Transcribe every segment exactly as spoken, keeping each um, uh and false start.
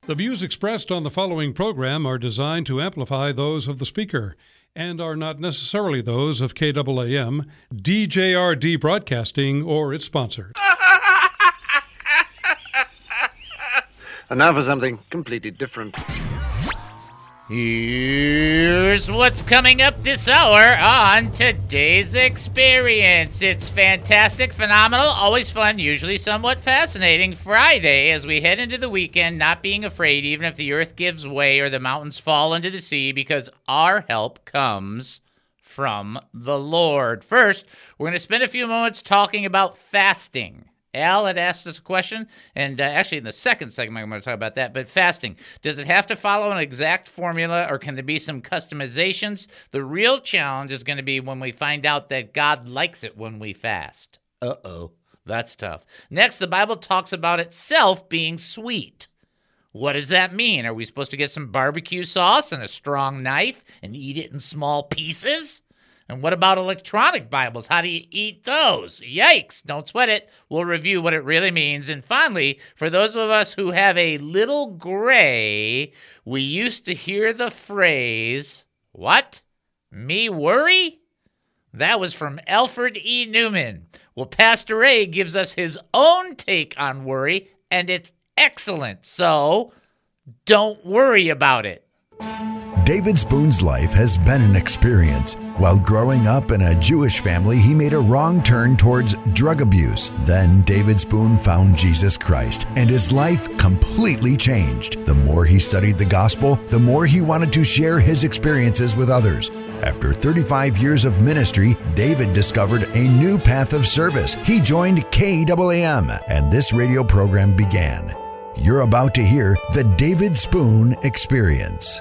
The views expressed on the following program are designed to amplify those of the speaker and are not necessarily those of K A A M, D J R D Broadcasting, or its sponsors. And now for something completely different. Here's what's coming up this hour on Today's Experience. It's fantastic, phenomenal, always fun, usually somewhat fascinating Friday as we head into the weekend, not being afraid even if the earth gives way or the mountains fall into the sea, because our help comes from the Lord. First, we're going to spend a few moments talking about fasting. Al had asked us a question, and uh, actually in the second segment I'm going to talk about that, but fasting. Does it have to follow an exact formula, or can there be some customizations? The real challenge is going to be when we find out that God likes it when we fast. Uh-oh, that's tough. Next, the Bible talks about itself being sweet. What does that mean? Are we supposed to get some barbecue sauce and a strong knife and eat it in small pieces? And what about electronic Bibles? How do you eat those? Yikes, don't sweat it. We'll review what it really means. And finally, for those of us who have a little gray, we used to hear the phrase, what? Me worry? That was from Alfred E. Newman. Well, Pastor Ray gives us his own take on worry, and it's excellent. So don't worry about it. David Spoon's life has been an experience. While growing up in a Jewish family, he made a wrong turn towards drug abuse. Then David Spoon found Jesus Christ, and his life completely changed. The more he studied the gospel, the more he wanted to share his experiences with others. After thirty-five years of ministry, David discovered a new path of service. He joined K A A M, and this radio program began. You're about to hear the David Spoon Experience.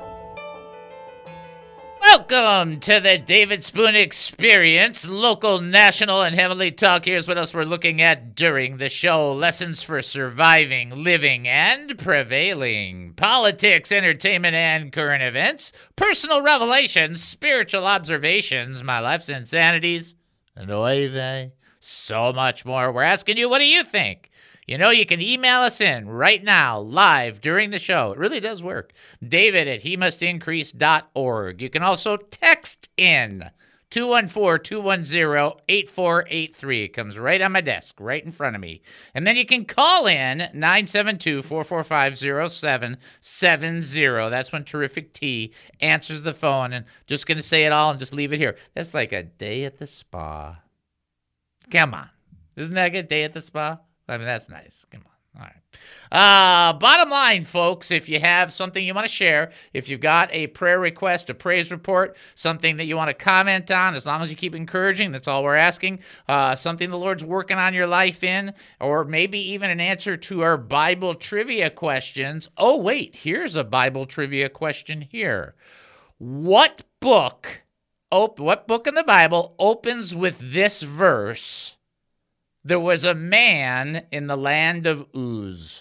Welcome to the David Spoon Experience, local, national, and heavenly talk. Here's what else we're looking at during the show. Lessons for surviving, living, and prevailing. Politics, entertainment, and current events. Personal revelations, spiritual observations, my life's insanities, and oy vey, so much more. We're asking you, what do you think? You know, you can email us in right now, live, during the show. It really does work. David at he must increase dot org. You can also text in two one four, two one zero, eight four eight three. It comes right on my desk, right in front of me. And then you can call in nine seven two, four four five, zero seven seven zero. That's when Terrific T answers the phone. And just going to say it all and just leave it here. That's like a day at the spa. Come on. Isn't that a good day at the spa? I mean, that's nice. Come on. All right. Uh, bottom line, folks, if you have something you want to share, if you've got a prayer request, a praise report, something that you want to comment on, as long as you keep encouraging, that's all we're asking, uh, something the Lord's working on your life in, or maybe even an answer to our Bible trivia questions. Oh, wait, here's a Bible trivia question here. What book, op- what book in the Bible opens with this verse? There was a man in the land of Uz.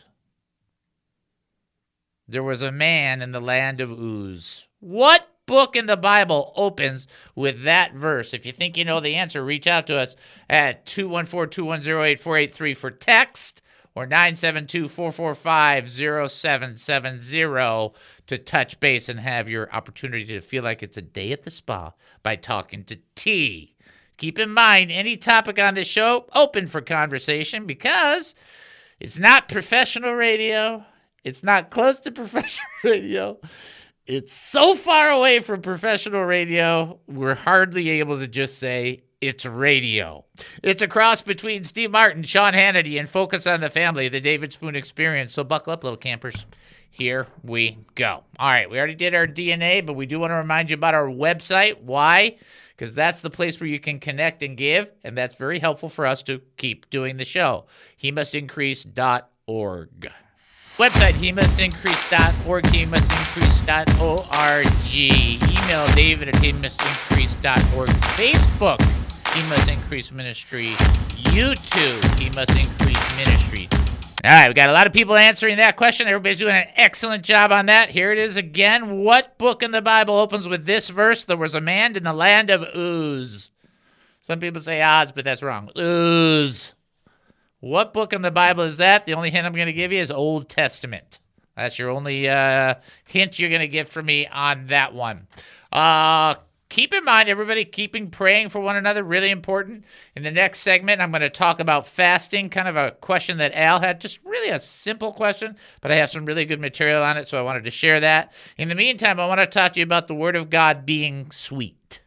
There was a man in the land of Uz. What book in the Bible opens with that verse? If you think you know the answer, reach out to us at two one four, two one zero, eight four eight three for text or nine seven two, four four five, zero seven seven zero to touch base and have your opportunity to feel like it's a day at the spa by talking to T. Keep in mind, any topic on this show, open for conversation, because it's not professional radio. It's not close to professional radio. It's so far away from professional radio, we're hardly able to just say it's radio. It's a cross between Steve Martin, Sean Hannity, and Focus on the Family, the David Spoon Experience. So buckle up, little campers. Here we go. All right, we already did our D N A, but we do want to remind you about our website. Why? Because that's the place where you can connect and give, and that's very helpful for us to keep doing the show. he must increase dot org. Website, he must increase dot org, he must increase dot org. Email David at he must increase dot org. Facebook, He Must Increase Ministry. YouTube, He Must Increase Ministry. All right, we got a lot of people answering that question. Everybody's doing an excellent job on that. Here it is again. What book in the Bible opens with this verse? There was a man in the land of Uz. Some people say Oz, but that's wrong. Uz. What book in the Bible is that? The only hint I'm going to give you is Old Testament. That's your only uh, hint you're going to get from me on that one. Uh, keep in mind, everybody, keeping praying for one another, really important. In the next segment, I'm going to talk about fasting, kind of a question that Al had, just really a simple question, but I have some really good material on it, so I wanted to share that. In the meantime, I want to talk to you about the Word of God being sweet.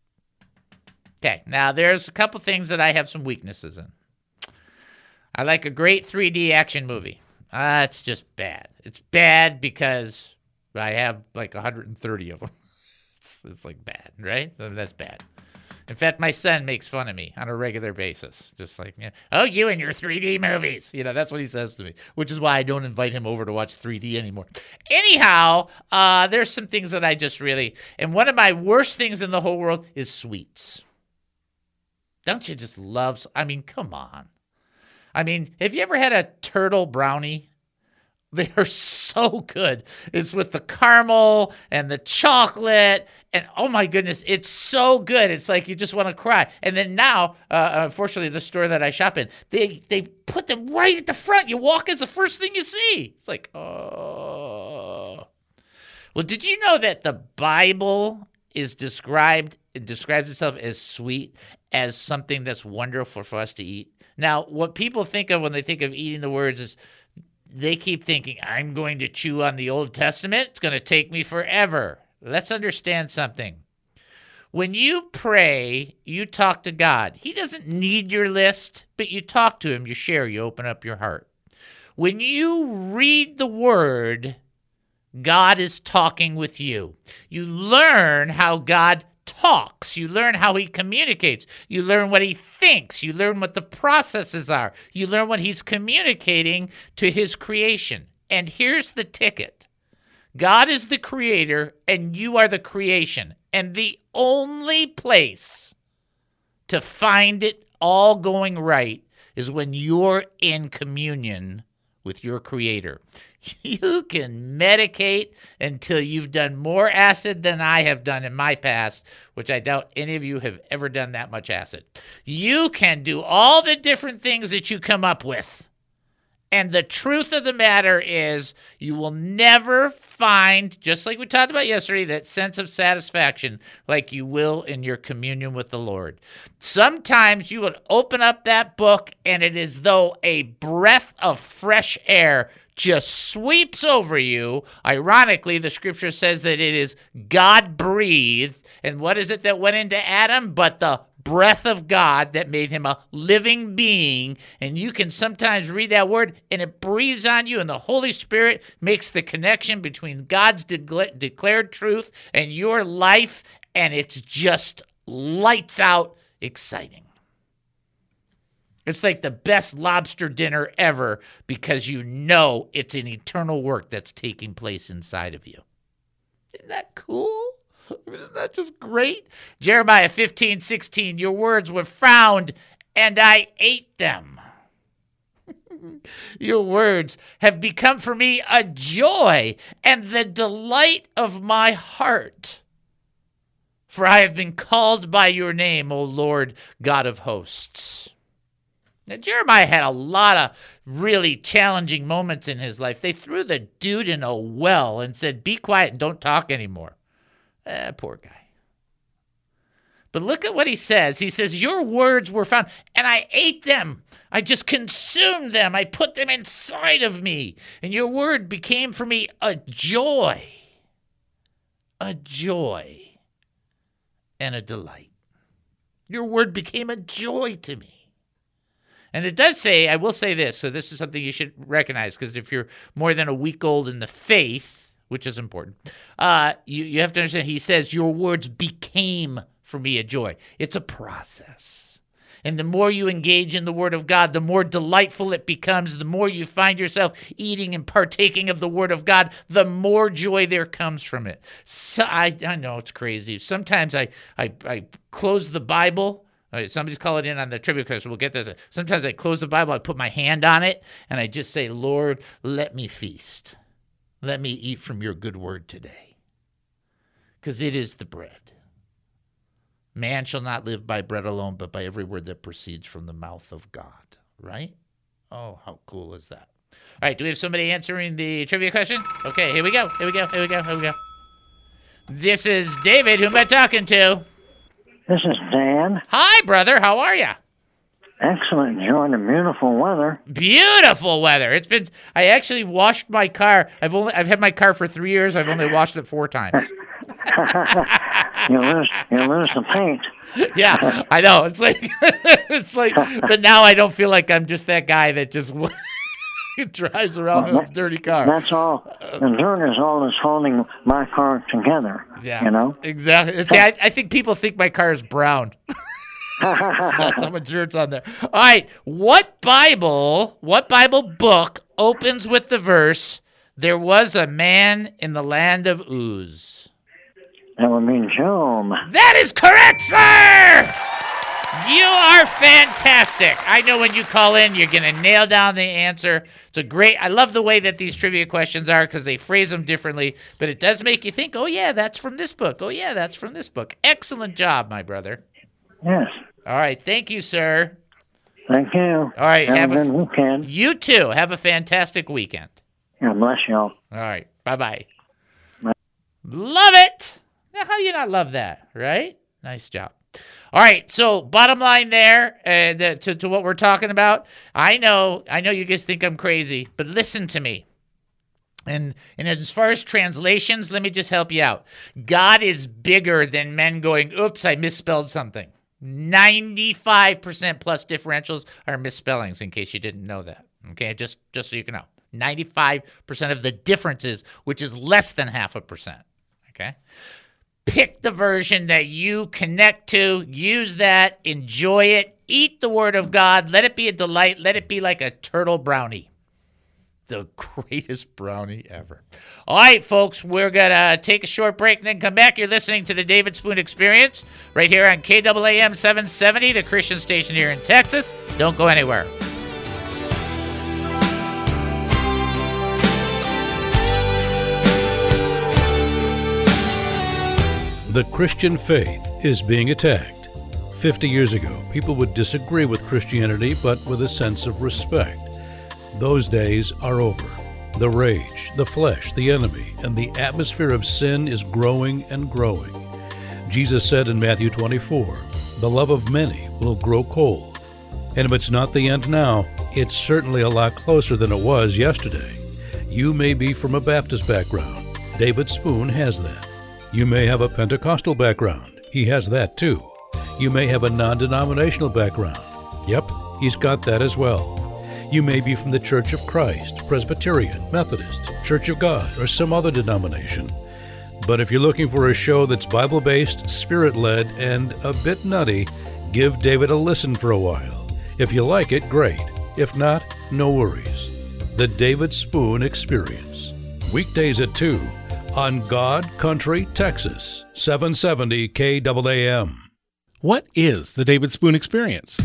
Okay, now there's a couple things that I have some weaknesses in. I like a great three D action movie. Uh, it's just bad. It's bad because I have like one hundred thirty of them. it's, it's like bad, right? So that's bad. In fact, my son makes fun of me on a regular basis. Just like, you know, oh, you and your three D movies. You know, that's what he says to me, which is why I don't invite him over to watch three D anymore. Anyhow, uh, there's some things that I just really, and one of my worst things in the whole world is sweets. Don't you just love, I mean, come on. I mean, have you ever had a turtle brownie? They are so good. It's with the caramel and the chocolate, and oh my goodness, it's so good. It's like you just want to cry. And then now, uh, unfortunately, the store that I shop in, they they put them right at the front. You walk, it's the first thing you see. It's like, oh. Well, did you know that the Bible is described, it describes itself as sweet, as something that's wonderful for us to eat? Now, what people think of when they think of eating the words is they keep thinking, I'm going to chew on the Old Testament. It's going to take me forever. Let's understand something. When you pray, you talk to God. He doesn't need your list, but you talk to him, you share, you open up your heart. When you read the Word, God is talking with you. You learn how God talks. You learn how he communicates. You learn what he thinks. You learn what the processes are. You learn what he's communicating to his creation. And here's the ticket. God is the creator and you are the creation. And the only place to find it all going right is when you're in communion with your creator. You can medicate until you've done more acid than I have done in my past, which I doubt any of you have ever done that much acid. You can do all the different things that you come up with. And the truth of the matter is you will never find, just like we talked about yesterday, that sense of satisfaction like you will in your communion with the Lord. Sometimes you would open up that book and it is though a breath of fresh air just sweeps over you. Ironically, the scripture says that it is God-breathed. And what is it that went into Adam? But the breath of God that made him a living being. And you can sometimes read that word and it breathes on you, and the Holy Spirit makes the connection between God's de- declared truth and your life, and it's just lights out exciting. It's like the best lobster dinner ever because you know it's an eternal work that's taking place inside of you. Isn't that cool? Isn't that just great? Jeremiah fifteen sixteen, your words were found and I ate them. Your words have become for me a joy and the delight of my heart. For I have been called by your name, O Lord God of hosts. Now, Jeremiah had a lot of really challenging moments in his life. They threw the dude in a well and said, be quiet and don't talk anymore. Eh, poor guy. But look at what he says. He says, your words were found, and I ate them. I just consumed them. I put them inside of me. And your word became for me a joy, a joy, and a delight. Your word became a joy to me. And it does say, I will say this, so this is something you should recognize, because if you're more than a week old in the faith, which is important, uh, you, you have to understand, he says, your words became for me a joy. It's a process. And the more you engage in the Word of God, the more delightful it becomes, the more you find yourself eating and partaking of the Word of God, the more joy there comes from it. So I, I know it's crazy. Sometimes I, I, I close the Bible. Somebody's calling in on the trivia question. We'll get this. Sometimes I close the Bible, I put my hand on it, and I just say, Lord, let me feast. Let me eat from your good word today. Because it is the bread. Man shall not live by bread alone, but by every word that proceeds from the mouth of God. Right? Oh, how cool is that? All right, do we have somebody answering the trivia question? Okay, here we go. Here we go. Here we go. Here we go. This is David. Who am I talking to? This is Dan. Hi, brother. How are you? Excellent. Enjoying the beautiful weather. Beautiful weather. It's been. I actually washed my car. I've only. I've had my car for three years. I've only washed it four times. you lose. You lose the paint. Yeah, I know. It's like. It's like. But now I don't feel like I'm just that guy that just drives around well, in a dirty car. That's all. The dirt is all that's holding my car together. Yeah. You know. Exactly. See, I, I think people think my car is brown. That's how much dirt's on there. All right. What Bible, what Bible book opens with the verse, "There was a man in the land of Uz"? That would mean Job. That is correct, sir! You are fantastic. I know when you call in, you're going to nail down the answer. It's a great, I love the way that these trivia questions are because they phrase them differently, but it does make you think, oh, yeah, that's from this book. Oh, yeah, that's from this book. Excellent job, my brother. Yes. All right. Thank you, sir. Thank you. All right. Have, have a good f- weekend. You too. Have a fantastic weekend. God bless you all. All right. Bye-bye. Bye. Love it. Now, how do you not love that, right? Nice job. All right, so bottom line there, uh, the, to, to what we're talking about, I know I know you guys think I'm crazy, but listen to me. And, and as far as translations, let me just help you out. God is bigger than men going, oops, I misspelled something. ninety-five percent plus differentials are misspellings, in case you didn't know that. Okay, just, just so you can know. ninety-five percent of the differences, which is less than half a percent. Okay? Pick the version that you connect to, use that, enjoy it, eat the Word of God, let it be a delight, let it be like a turtle brownie. The greatest brownie ever. All right, folks, we're going to take a short break and then come back. You're listening to the David Spoon Experience right here on K A A M seven seventy, the Christian station here in Texas. Don't go anywhere. The Christian faith is being attacked. Fifty years ago, people would disagree with Christianity, but with a sense of respect. Those days are over. The rage, the flesh, the enemy, and the atmosphere of sin is growing and growing. Jesus said in Matthew twenty-four, "The love of many will grow cold." And if it's not the end now, it's certainly a lot closer than it was yesterday. You may be from a Baptist background. David Spoon has that. You may have a Pentecostal background. He has that too. You may have a non-denominational background. Yep, he's got that as well. You may be from the Church of Christ, Presbyterian, Methodist, Church of God, or some other denomination. But if you're looking for a show that's Bible-based, Spirit-led, and a bit nutty, give David a listen for a while. If you like it, great. If not, no worries. The David Spoon Experience. Weekdays at two. On God Country, Texas, seven seventy K A A M. What is the David Spoon Experience?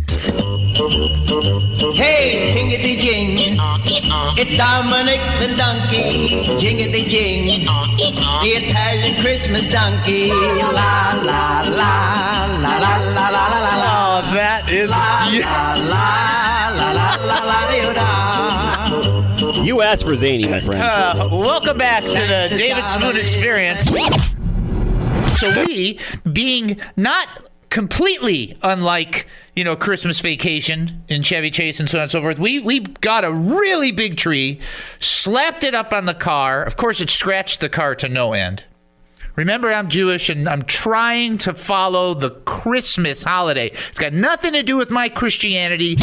Hey, jingity jing, it's Dominic the donkey, jingity jing, the Italian Christmas donkey, la la la la la la la la la la. Oh, that is la la la la la la la la. You asked for zany, my friend. Uh, welcome back to the David Spoon Experience. So we, being not completely unlike, you know, Christmas Vacation in Chevy Chase and so on and so forth, we we got a really big tree, slapped it up on the car. Of course, it scratched the car to no end. Remember, I'm Jewish, and I'm trying to follow the Christmas holiday. It's got nothing to do with my Christianity.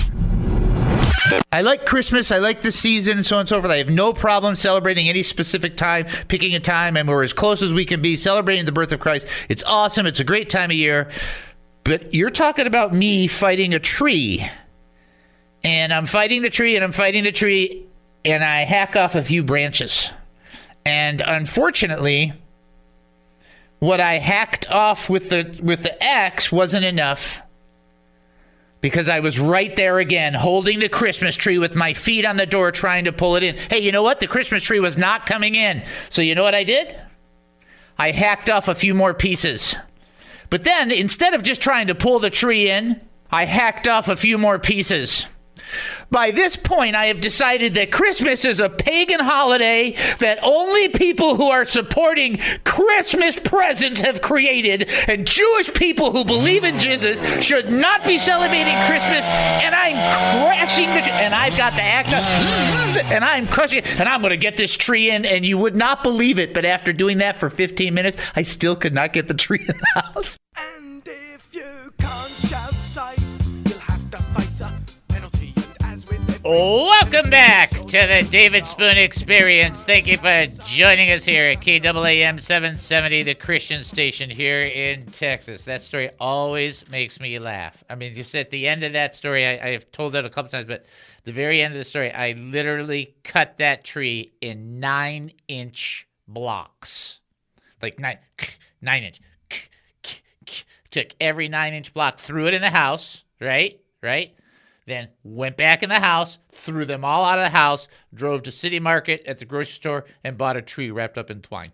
I like Christmas, I like the season, and so on and so forth. I have no problem celebrating any specific time, picking a time, and we're as close as we can be, celebrating the birth of Christ. It's awesome, it's a great time of year. But you're talking about me fighting a tree. And I'm fighting the tree, and I'm fighting the tree, and I hack off a few branches. And unfortunately, what I hacked off with the with the axe wasn't enough. Because I was right there again, holding the Christmas tree with my feet on the door, trying to pull it in. Hey, you know what? The Christmas tree was not coming in. So you know what I did? I hacked off a few more pieces. But then, instead of just trying to pull the tree in, I hacked off a few more pieces. By this point, I have decided that Christmas is a pagan holiday that only people who are supporting Christmas presents have created, and Jewish people who believe in Jesus should not be celebrating Christmas, and I'm crashing the and I've got the act and I'm crushing it, and I'm going to get this tree in, and you would not believe it, but after doing that for fifteen minutes, I still could not get the tree in the house. And if you can't shout sight, you'll have to face a penalty. And as with every Welcome back to the David Spoon Experience. Thank you for joining us here at K A A M seven seventy, the Christian station here in Texas. That story always makes me laugh. I mean, just at the end of that story, I, I have told it a couple times, but the very end of the story, I literally cut that tree in nine-inch blocks. Like nine, nine inch. Took every nine-inch block, threw it in the house, right? Right? Then went back in the house, threw them all out of the house, drove to City Market at the grocery store, and bought a tree wrapped up in twine.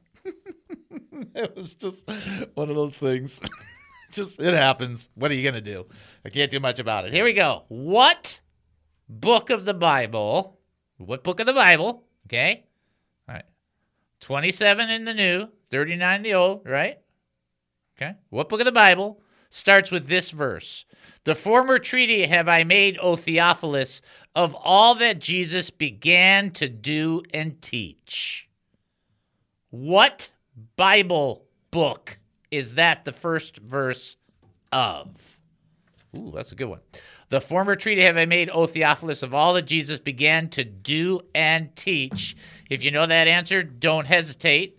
It was just one of those things. Just, it happens. What are you going to do? I can't do much about it. Here we go. What book of the Bible, what book of the Bible, okay? All right. twenty-seven in the new, thirty-nine in the old, right? Okay. What book of the Bible starts with this verse? The former treaty have I made, O Theophilus, of all that Jesus began to do and teach. What Bible book is that the first verse of? Ooh, that's a good one. The former treaty have I made, O Theophilus, of all that Jesus began to do and teach. If you know that answer, don't hesitate.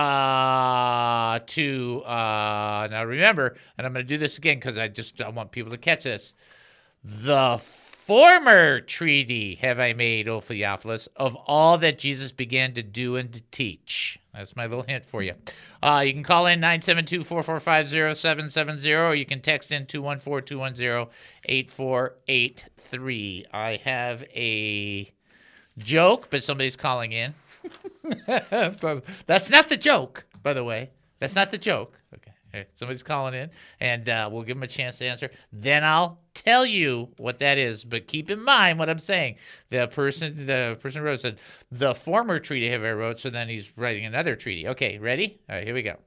Uh, to, uh, now remember, and I'm going to do this again because I just I want people to catch this. The former treaty have I made, O Theophilus, of all that Jesus began to do and to teach. That's my little hint for you. Uh, you can call in nine seven two, four four five, zero seven seven zero, or you can text in two one four, two one zero, eight four eight three. I have a joke, but somebody's calling in. That's not the joke, by the way. That's not the joke. Okay. Okay. Somebody's calling in, and uh, we'll give them a chance to answer. Then I'll tell you what that is. But keep in mind what I'm saying. The person, the person who wrote said, the former treaty have I wrote, so then he's writing another treaty. Okay, ready? All right, here we go.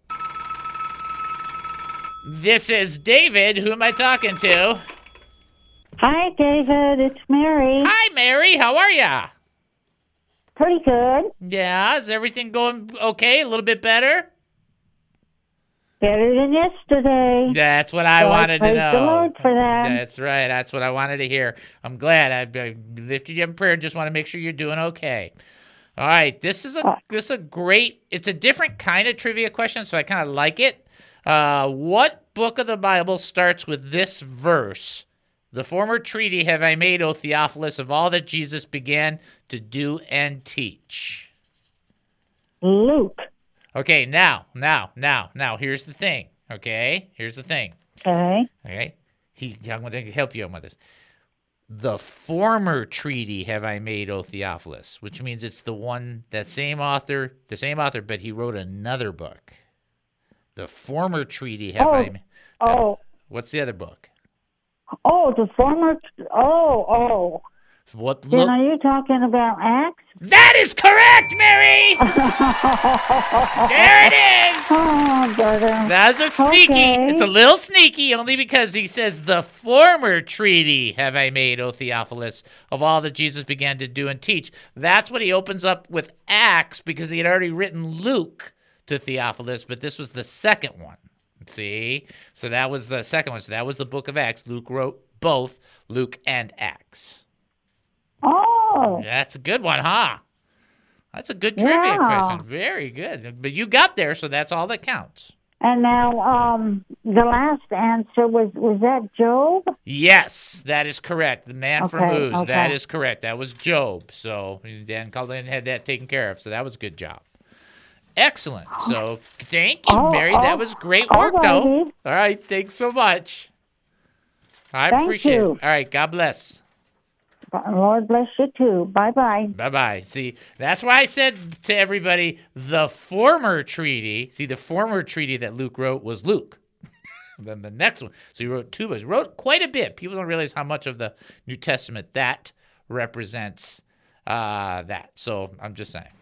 This is David. Who am I talking to? Hi, David. It's Mary. Hi, Mary. How are ya? Pretty good. Yeah, is everything going okay? A little bit better? Better than yesterday. That's what I so wanted I to know. Praise the Lord for that. That's right. That's what I wanted to hear. I'm glad. I, I lifted you in prayer. Just want to make sure you're doing okay. All right. This is a uh, this is a great. It's a different kind of trivia question, so I kind of like it. Uh, what book of the Bible starts with this verse? The former treaty have I made, O Theophilus, of all that Jesus began to do and teach. Luke. Okay, now, now, now, now, here's the thing, okay? Here's the thing. Okay. Okay? He, I'm going to help you on with this. The former treaty have I made, O Theophilus, which means it's the one, that same author, the same author, but he wrote another book. The former treaty have oh, I made. Oh. What's the other book? Oh, the former, oh, oh. So what? Then look, are you talking about Acts? That is correct, Mary! There it is! Oh, brother. That's a sneaky. Okay. It's a little sneaky only because he says, the former treaty have I made, O Theophilus, of all that Jesus began to do and teach. That's what he opens up with Acts because he had already written Luke to Theophilus, but this was the second one. See? So that was the second one. So that was the book of Acts. Luke wrote both Luke and Acts. Oh. That's a good one, huh? That's a good trivia yeah. question. Very good. But you got there, so that's all that counts. And now um, the last answer, was was that Job? Yes, that is correct. The man okay, from Uz. Okay. That is correct. That was Job. So Dan Cullen had that taken care of. So that was a good job. Excellent. So thank you, oh, Mary. Oh, that was great work, all though. All right. Thanks so much. I Thank appreciate you. it. All right. God bless. Lord bless you, too. Bye-bye. Bye-bye. See, that's why I said to everybody, the former treaty, see, the former treaty that Luke wrote was Luke. And then the next one. So he wrote two books. He wrote quite a bit. People don't realize how much of the New Testament that represents uh, that. So I'm just saying.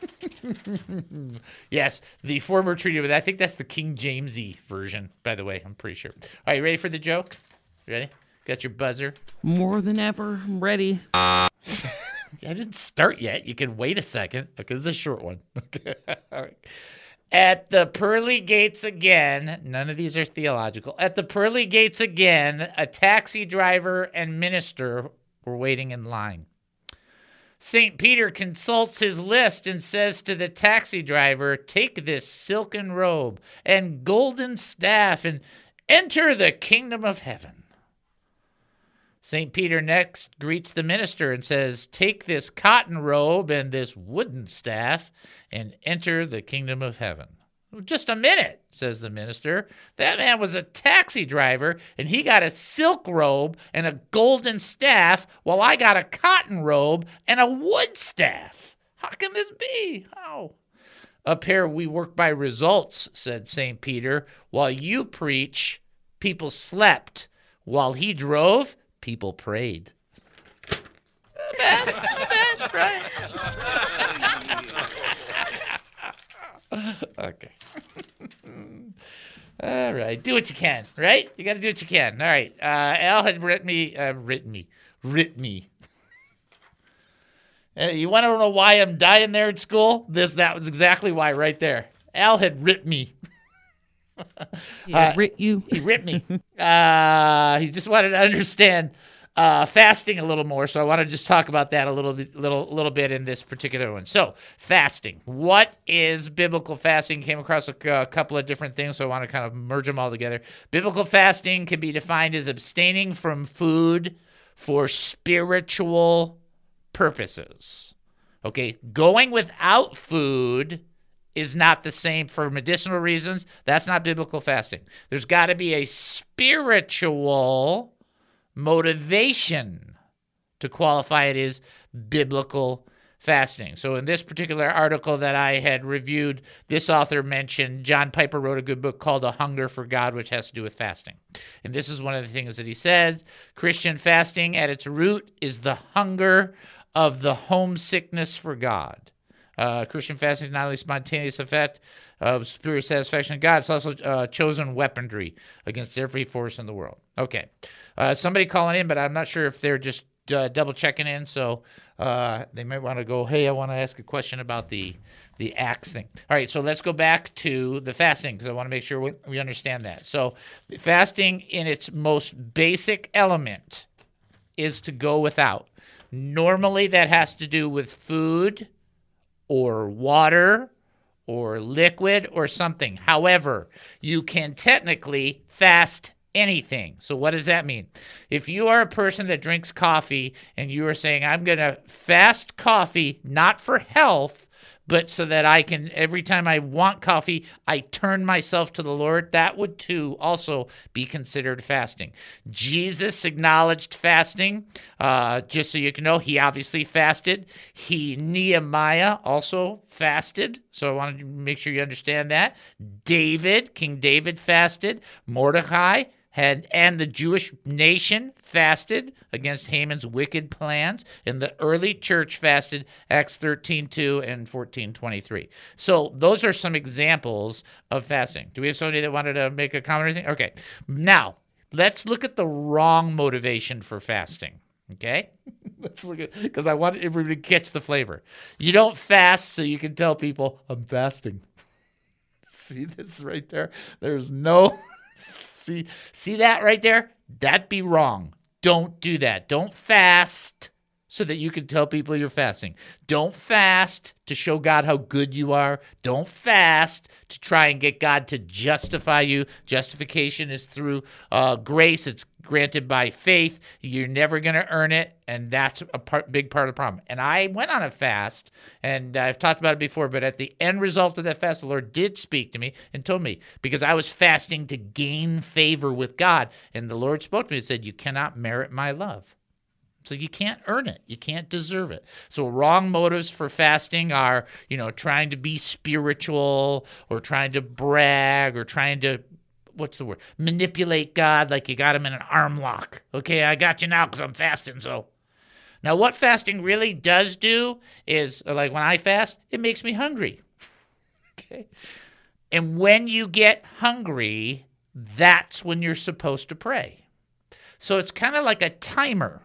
Yes, the former treaty, but I think that's the King Jamesy version, by the way. I'm pretty sure. All right, you ready for the joke? Ready? Got your buzzer? More than ever. I'm ready. I didn't start yet. You can wait a second because it's a short one. Okay. All right. At the pearly gates again, none of these are theological. At the pearly gates again, a taxi driver and minister were waiting in line. Saint Peter consults his list and says to the taxi driver, "Take this silken robe and golden staff and enter the kingdom of heaven." Saint Peter next greets the minister and says, "Take this cotton robe and this wooden staff and enter the kingdom of heaven." "Just a minute," says the minister. "That man was a taxi driver, and he got a silk robe and a golden staff, while I got a cotton robe and a wood staff. How can this be? How?" "Up here we work by results," said Saint Peter. "While you preach, people slept. While he drove, people prayed." Not bad, not bad, right? Okay. All right. Do what you can, right? You got to do what you can. All right. Uh, Al had written me, uh, written me, written me. Uh, you want to know why I'm dying there at school? This, that was exactly why right there. Al had ripped me. He uh, ripped you. He ripped me. Uh, he just wanted to understand uh, fasting a little more, so I want to just talk about that a little bit, little, little bit in this particular one. So, fasting. What is biblical fasting? Came across a, a couple of different things, so I want to kind of merge them all together. Biblical fasting can be defined as abstaining from food for spiritual purposes. Okay, going without food is not the same for medicinal reasons. That's not biblical fasting. There's got to be a spiritual motivation to qualify it as biblical fasting. So in this particular article that I had reviewed, this author mentioned John Piper wrote a good book called A Hunger for God, which has to do with fasting. And this is one of the things that he says. Christian fasting at its root is the hunger of the homesickness for God. Uh, Christian fasting is not only spontaneous effect of superior satisfaction of God, it's also uh, chosen weaponry against every force in the world. Okay. Uh, somebody calling in, but I'm not sure if they're just uh, double checking in, so uh, they might want to go, "Hey, I want to ask a question about the the Acts thing." All right, so let's go back to the fasting because I want to make sure we, we understand that. So fasting in its most basic element is to go without. Normally that has to do with food or water or liquid or something. However, you can technically fast anything. So what does that mean? If you are a person that drinks coffee and you are saying, "I'm going to fast coffee, not for health, but so that I can, every time I want coffee, I turn myself to the Lord," that would too also be considered fasting. Jesus acknowledged fasting. Uh, just so you can know, he obviously fasted. He, Nehemiah also fasted. So I wanted to make sure you understand that. David, King David fasted. Mordecai had, and the Jewish nation fasted against Haman's wicked plans, and the early church fasted, Acts thirteen two and fourteen twenty-three. So those are some examples of fasting. Do we have somebody that wanted to make a comment or anything? Okay. Now, let's look at the wrong motivation for fasting. Okay? Let's look at, because I want everybody to catch the flavor. You don't fast so you can tell people, "I'm fasting." See this right there? There's no... See, see that right there? That'd be wrong. Don't do that. Don't fast so that you can tell people you're fasting. Don't fast to show God how good you are. Don't fast to try and get God to justify you. Justification is through uh, grace. It's granted by faith. You're never going to earn it, and that's a part, big part of the problem. And I went on a fast, and I've talked about it before, but at the end result of that fast, the Lord did speak to me and told me, because I was fasting to gain favor with God, and the Lord spoke to me and said, "You cannot merit my love." So you can't earn it. You can't deserve it. So wrong motives for fasting are, you know, trying to be spiritual or trying to brag or trying to what's the word? Manipulate God like you got him in an arm lock. Okay, I got you now because I'm fasting, so. Now, what fasting really does do is, like when I fast, it makes me hungry. Okay? And when you get hungry, that's when you're supposed to pray. So it's kind of like a timer.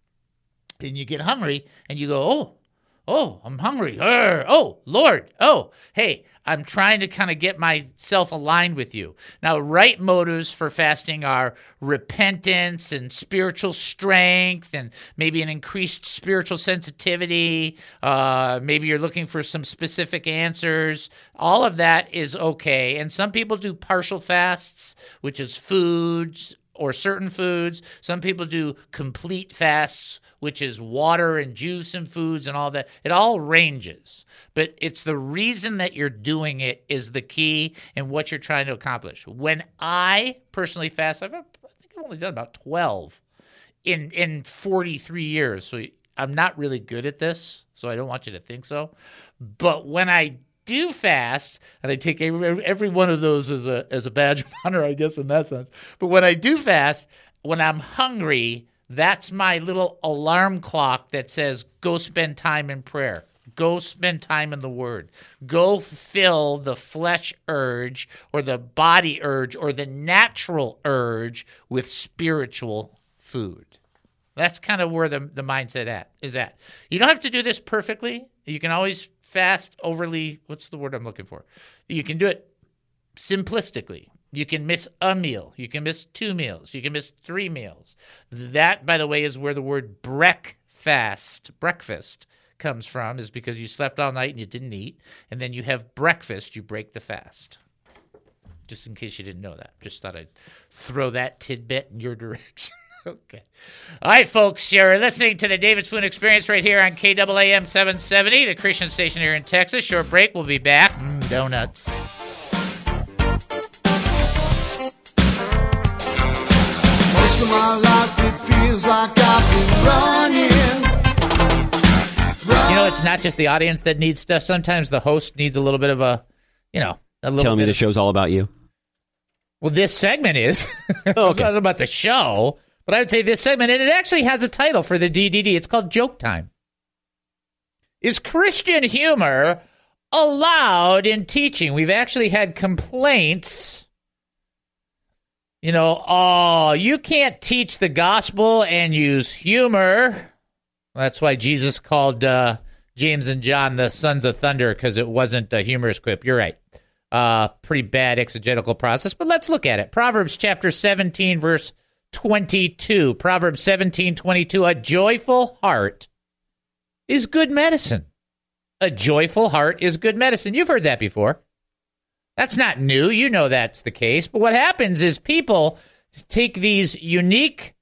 And you get hungry, and you go, oh, oh, I'm hungry. Arr, oh, Lord. Oh, hey, I'm trying to kind of get myself aligned with you. Now, right motives for fasting are repentance and spiritual strength and maybe an increased spiritual sensitivity. Uh, maybe you're looking for some specific answers. All of that is okay. And some people do partial fasts, which is foods or certain foods. Some people do complete fasts, which is water and juice and foods and all that. It all ranges. But it's the reason that you're doing it is the key in what you're trying to accomplish. When I personally fast, I've, I think I've only done about twelve in, in forty-three years. So I'm not really good at this, so I don't want you to think so. But when I do fast, and I take every, every one of those as a as a badge of honor, I guess, in that sense. But when I do fast, when I'm hungry, that's my little alarm clock that says, go spend time in prayer. Go spend time in the Word. Go fill the flesh urge or the body urge or the natural urge with spiritual food. That's kind of where the, the mindset at is at. You don't have to do this perfectly. You can always fast overly, what's the word I'm looking for? You can do it simplistically. You can miss a meal. You can miss two meals. You can miss three meals. That, by the way, is where the word breakfast, breakfast comes from, is because you slept all night and you didn't eat, and then you have breakfast, you break the fast. Just in case you didn't know that. Just thought I'd throw that tidbit in your direction. Okay. All right, folks, you're listening to the David Spoon Experience right here on K A A M seven seventy, the Christian station here in Texas. Short break. We'll be back. Mm, donuts. Most of my life it feels like I've been running. You know, it's not just the audience that needs stuff. Sometimes the host needs a little bit of a, you know, a little Telling bit me the of, show's all about you? Well, this segment is. Oh, okay. Not about the show, but I would say this segment, and it actually has a title for the D D D. It's called Joke Time. Is Christian humor allowed in teaching? We've actually had complaints. You know, oh, you can't teach the gospel and use humor. That's why Jesus called uh, James and John the sons of thunder, because it wasn't a humorous quip. You're right. Uh, pretty bad exegetical process, but let's look at it. Proverbs chapter seventeen, verse twenty-two. Proverbs seventeen, twenty-two. A joyful heart is good medicine. A joyful heart is good medicine. You've heard that before. That's not new. You know that's the case. But what happens is people take these unique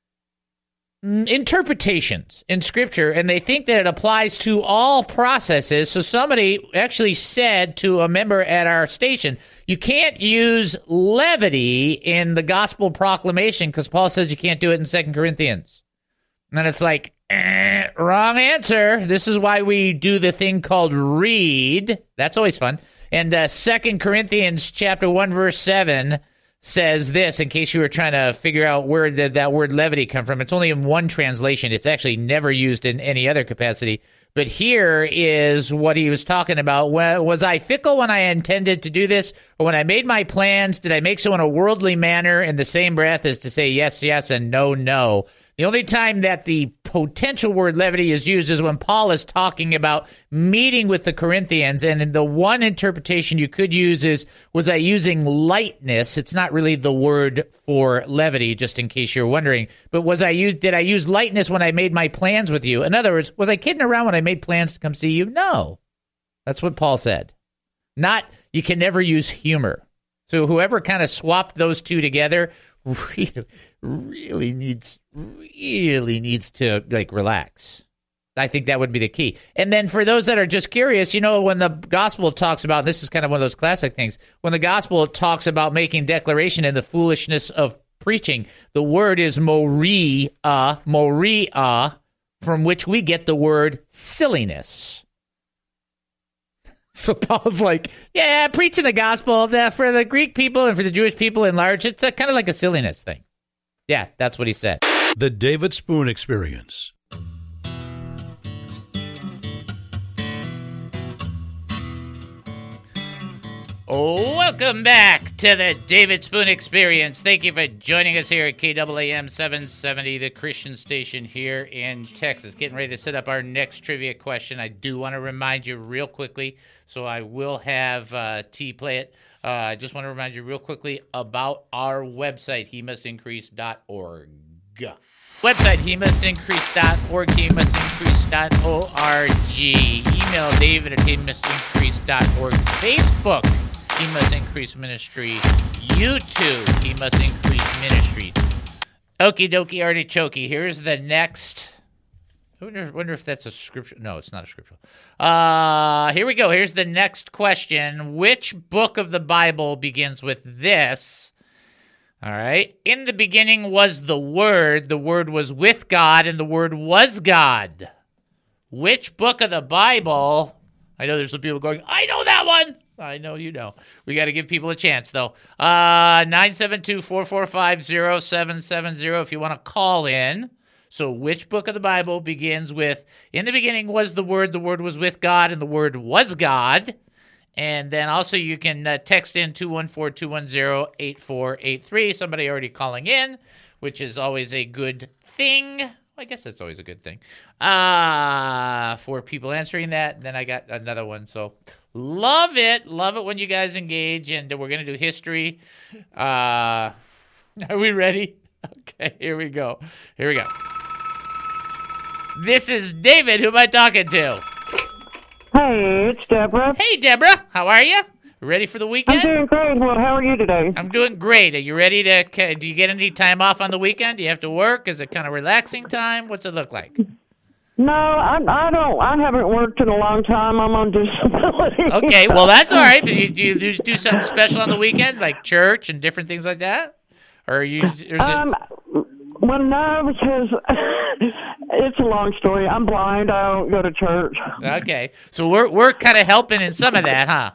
interpretations in Scripture, and they think that it applies to all processes. So somebody actually said to a member at our station, you can't use levity in the gospel proclamation because Paul says you can't do it in Second Corinthians. And it's like, eh, wrong answer. This is why we do the thing called read. That's always fun. And uh, Second Corinthians chapter one, verse seven says this, in case you were trying to figure out where did that word levity come from. It's only in one translation. It's actually never used in any other capacity. But here is what he was talking about. Was I fickle when I intended to do this? Or when I made my plans, did I make so in a worldly manner in the same breath as to say yes, yes, and no, no? The only time that the potential word levity is used is when Paul is talking about meeting with the Corinthians, and the one interpretation you could use is, was I using lightness? It's not really the word for levity, just in case you're wondering, but was I use, did I use lightness when I made my plans with you? In other words, was I kidding around when I made plans to come see you? No. That's what Paul said. Not, you can never use humor. So whoever kind of swapped those two together really, really needs, really needs to, like, relax. I think that would be the key. And then for those that are just curious, you know, when the gospel talks about, this is kind of one of those classic things, when the gospel talks about making declaration in the foolishness of preaching, the word is moria, moria, from which we get the word silliness. So Paul's like, yeah, preaching the gospel the, for the Greek people and for the Jewish people in large, it's a, kind of like a silliness thing. Yeah, that's what he said. The David Spoon Experience. Welcome back to the David Spoon Experience. Thank you for joining us here at K A A M seven seventy, the Christian station here in Texas. Getting ready to set up our next trivia question. I do want to remind you real quickly, so I will have uh, T play it. Uh, I just want to remind you real quickly about our website, he must increase dot org. Website, he must increase dot org, he must increase dot org. Email David at he must increase dot org. Facebook, He Must Increase Ministry. YouTube, He Must Increase Ministry. Okie dokie artichoke. Here's the next. I wonder, wonder if that's a scripture. No, it's not a scripture. Uh, here we go. Here's the next question. Which book of the Bible begins with this? All right. In the beginning was the Word. The Word was with God, and the Word was God. Which book of the Bible? I know there's some people going, I know that one. I know you know. We got to give people a chance, though. Uh, nine seven two, four four five, zero seven seven zero if you want to call in. So which book of the Bible begins with, in the beginning was the Word, the Word was with God, and the Word was God? And then also you can uh, text in two one four, two one zero, eight four eight three. Somebody already calling in, which is always a good thing. Well, I guess that's always a good thing. Uh, for people answering that. Then I got another one. So love it. Love it when you guys engage. And we're going to do history. Uh, are we ready? Okay, here we go. Here we go. This is David. Who am I talking to? Hey, it's Deborah. Hey, Deborah. How are you? Ready for the weekend? I'm doing great. Well, how are you today? I'm doing great. Are you ready to, do you get any time off on the weekend? Do you have to work? Is it kind of relaxing time? What's it look like? No, I, I don't. I haven't worked in a long time. I'm on disability. Okay, well, that's all right. Do you, do you do, do something special on the weekend, like church and different things like that? Or are you, or is it... Um, well, no, because it's a long story. I'm blind. I don't go to church. Okay, so we're we're kind of helping in some of that, huh?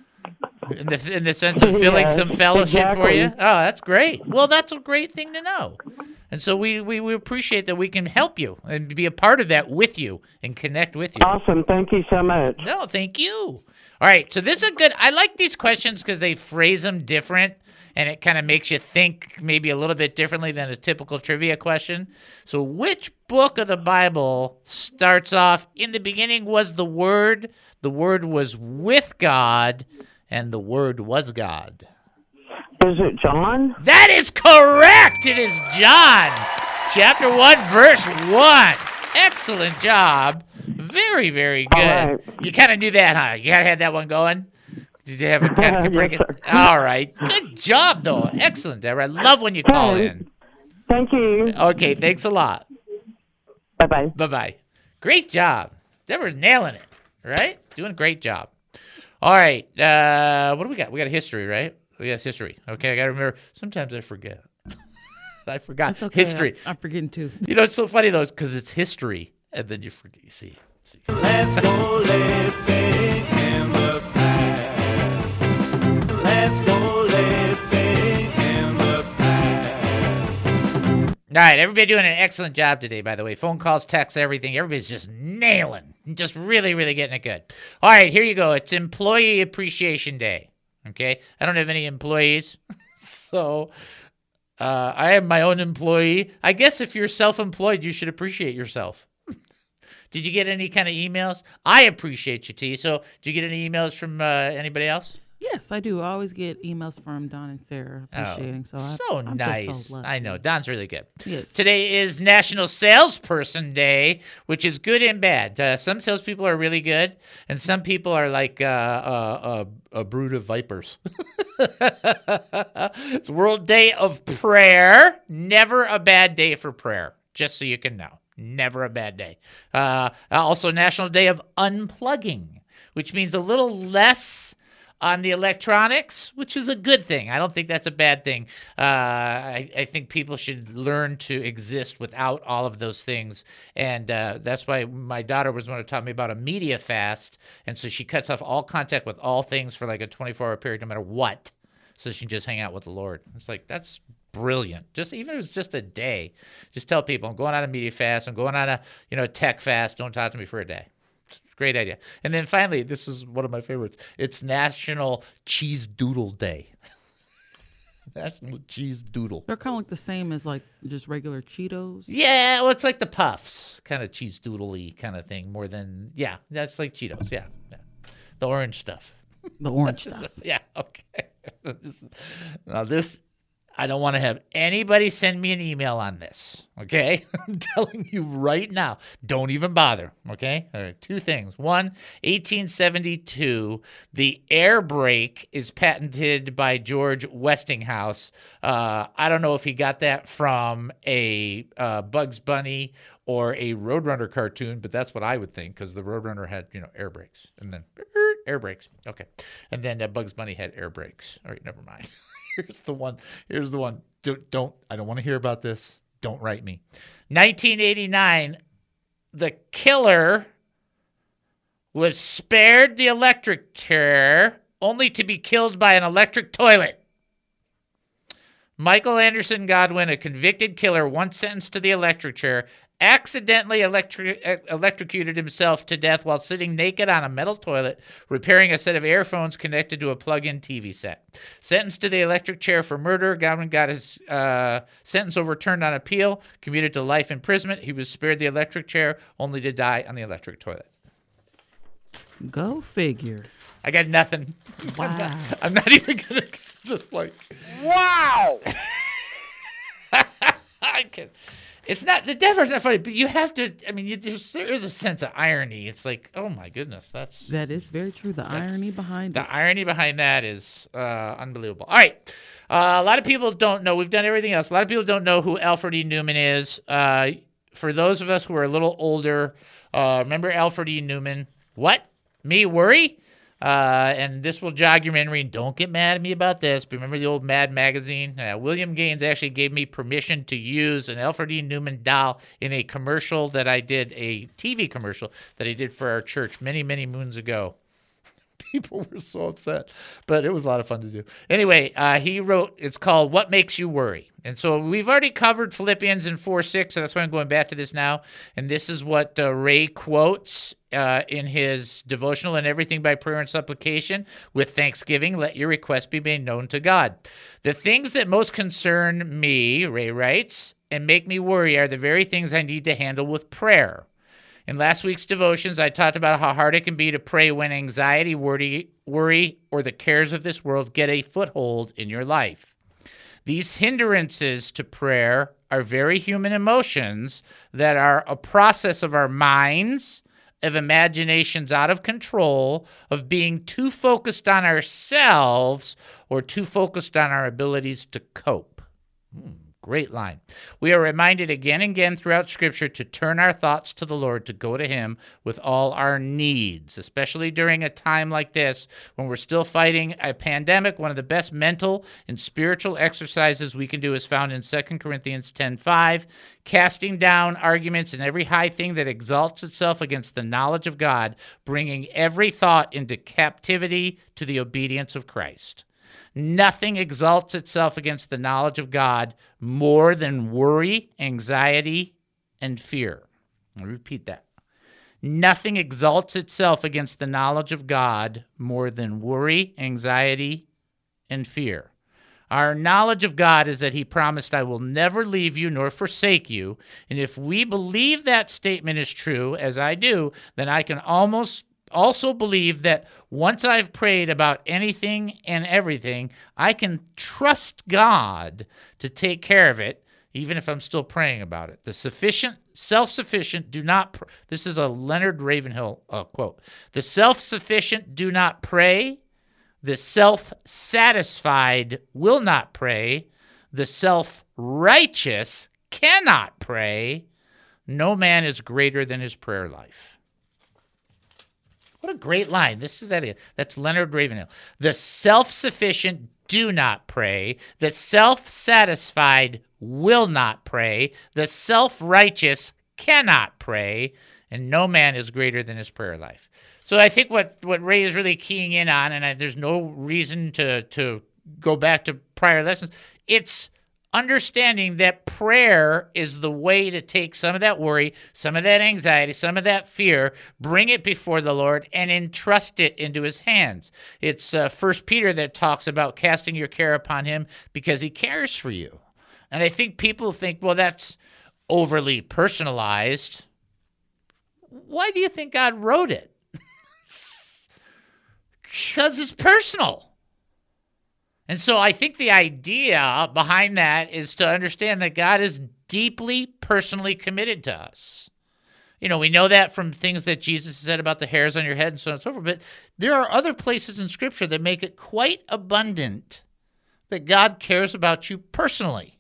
In the in the sense of filling Yes, some fellowship exactly. for you. Oh, that's great. Well, that's a great thing to know. And so we, we, we appreciate that we can help you and be a part of that with you and connect with you. Awesome. Thank you so much. No, thank you. All right, so this is a good. I like these questions because they phrase them different. And it kind of makes you think maybe a little bit differently than a typical trivia question. So which book of the Bible starts off, in the beginning was the Word, the Word was with God, and the Word was God? Is it John? That is correct. It is John, chapter one, verse one. Excellent job. Very, very good. Right. You kind of knew that, huh? You kind of had that one going? Did you have a kind of bring it? All right. Good job, though. Excellent, Deborah. I love when you call in. Thank you. Okay, thanks a lot. Bye-bye. Bye-bye. Great job. Deborah's nailing it, right? Doing a great job. All right. Uh, what do we got? We got history, right? We got history. Okay, I got to remember. Sometimes I forget. I forgot. That's okay. History. I'm, I'm forgetting too. You know, it's so funny, though, because it's history, and then you forget. You see. see. Let's go living in the past. Let's go living in the past. All right, everybody doing an excellent job today, by the way. Phone calls, texts, everything. Everybody's just nailing. Just really, really getting it good. All right, here you go. It's Employee Appreciation Day. Okay? I don't have any employees, so uh, I am my own employee. I guess if you're self-employed, you should appreciate yourself. Did you get any kind of emails? I appreciate you, T. So did you get any emails from uh, anybody else? Yes, I do. I always get emails from Don and Sarah appreciating. Oh, so I, so I nice. So I know. Don's really good. Yes. Today is National Salesperson Day, which is good and bad. Uh, some salespeople are really good, and some people are like uh, uh, uh, a brood of vipers. It's World Day of Prayer. Never a bad day for prayer, just so you can know. Never a bad day. Uh, also, National Day of Unplugging, which means a little less on the electronics, which is a good thing. I don't think that's a bad thing. Uh, I, I think people should learn to exist without all of those things. And uh, that's why my daughter was the one who taught me about a media fast. And so she cuts off all contact with all things for like a twenty-four hour period, no matter what. So she can just hang out with the Lord. It's like, that's brilliant. Just even if it's just a day, just tell people I'm going on a media fast. I'm going on a, you know, tech fast. Don't talk to me for a day. Great idea. And then finally, this is one of my favorites. It's National Cheese Doodle Day. National Cheese Doodle. They're kind of like the same as like just regular Cheetos. Yeah, well, it's like the Puffs, kind of cheese doodle-y kind of thing more than, yeah, that's like Cheetos, yeah. yeah. The orange stuff. The orange stuff. Yeah, okay. this, now this, I don't want to have anybody send me an email on this, okay? I'm telling you right now, don't even bother, okay? All right, two things. One, eighteen seventy-two, the air brake is patented by George Westinghouse. Uh, I don't know if he got that from a uh, Bugs Bunny or a Roadrunner cartoon, but that's what I would think, because the Roadrunner had, you know, air brakes, and then air brakes, okay. And then uh, Bugs Bunny had air brakes. All right, never mind. Here's the one. Here's the one. Don't, don't, I don't want to hear about this. Don't write me. nineteen eighty-nine, the killer was spared the electric chair only to be killed by an electric toilet. Michael Anderson Godwin, a convicted killer, once sentenced to the electric chair, accidentally electri- electrocuted himself to death while sitting naked on a metal toilet, repairing a set of earphones connected to a plug-in T V set. Sentenced to the electric chair for murder, Godwin got his uh, sentence overturned on appeal, commuted to life imprisonment. He was spared the electric chair, only to die on the electric toilet. Go figure. I got nothing. Wow. I'm not, I'm not even going to just like... Wow! I can... It's not, the death part's not funny, but you have to, I mean, you, there's, there is a sense of irony. It's like, oh my goodness, that's... That is very true. The irony behind the it. The irony behind that is uh, unbelievable. All right. Uh, a lot of people don't know. We've done everything else. A lot of people don't know who Alfred E. Newman is. Uh, for those of us who are a little older, uh, remember Alfred E. Newman? What? Me worry? Uh, and this will jog your memory. And don't get mad at me about this, but remember the old Mad magazine? Uh, William Gaines actually gave me permission to use an Alfred E. Newman doll in a commercial that I did, a T V commercial that I did for our church many, many moons ago. People were so upset, but it was a lot of fun to do. Anyway, uh, he wrote, it's called What Makes You Worry? And so we've already covered Philippians in four six, so that's why I'm going back to this now. And this is what uh, Ray quotes uh, in his devotional, And Everything by Prayer and Supplication. With thanksgiving, let your requests be made known to God. The things that most concern me, Ray writes, and make me worry are the very things I need to handle with prayer. In last week's devotions, I talked about how hard it can be to pray when anxiety, worry, worry, or the cares of this world get a foothold in your life. These hindrances to prayer are very human emotions that are a process of our minds, of imaginations out of control, of being too focused on ourselves or too focused on our abilities to cope. Hmm. Great line. We are reminded again and again throughout Scripture to turn our thoughts to the Lord, to go to Him with all our needs, especially during a time like this when we're still fighting a pandemic. One of the best mental and spiritual exercises we can do is found in Second Corinthians ten five, casting down arguments and every high thing that exalts itself against the knowledge of God, bringing every thought into captivity to the obedience of Christ. Nothing exalts itself against the knowledge of God more than worry, anxiety, and fear. I'll repeat that. Nothing exalts itself against the knowledge of God more than worry, anxiety, and fear. Our knowledge of God is that He promised, I will never leave you nor forsake you. And if we believe that statement is true, as I do, then I can almost also believe that once I've prayed about anything and everything, I can trust God to take care of it, even if I'm still praying about it. The sufficient, self-sufficient do not, pr- this is a Leonard Ravenhill uh, quote, the self-sufficient do not pray, the self-satisfied will not pray, the self-righteous cannot pray, no man is greater than his prayer life. What a great line. This is that. That's Leonard Ravenhill. The self-sufficient do not pray. The self-satisfied will not pray. The self-righteous cannot pray. And no man is greater than his prayer life. So I think what, what Ray is really keying in on, and I, there's no reason to, to go back to prior lessons, it's understanding that prayer is the way to take some of that worry, some of that anxiety, some of that fear, bring it before the Lord, and entrust it into his hands. It's uh, First Peter that talks about casting your care upon him because he cares for you. And I think people think, well, that's overly personalized. Why do you think God wrote it? Because it's personal. And so I think the idea behind that is to understand that God is deeply personally committed to us. You know, we know that from things that Jesus said about the hairs on your head and so on and so forth, but there are other places in Scripture that make it quite abundant that God cares about you personally.